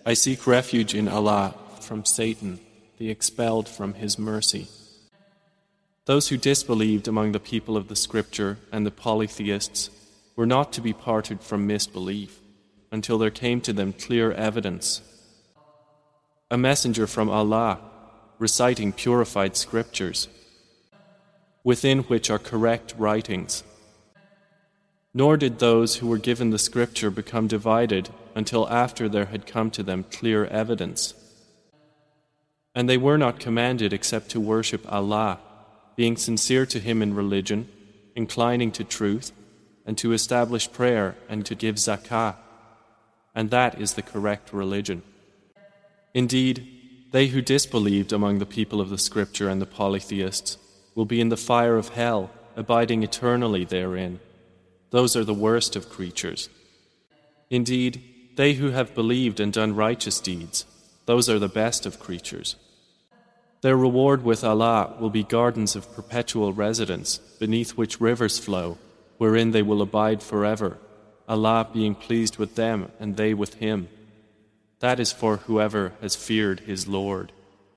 I seek refuge in Allah from Satan, the expelled from His mercy. Those who disbelieved among the people of the Scripture and the polytheists were not to be parted from misbelief until there came to them clear evidence. A messenger from Allah, reciting purified scriptures, within which are correct writings. Nor did those who were given the scripture become divided until after there had come to them clear evidence. And they were not commanded except to worship Allah, being sincere to Him in religion, inclining to truth, and to establish prayer and to give zakah. And that is the correct religion. Indeed, they who disbelieved among the people of the scripture and the polytheists will be in the fire of hell, abiding eternally therein. Those are the worst of creatures. Indeed, they who have believed and done righteous deeds, those are the best of creatures. Their reward with Allah will be gardens of perpetual residence, beneath which rivers flow, wherein they will abide forever, Allah being pleased with them and they with Him. That is for whoever has feared his Lord.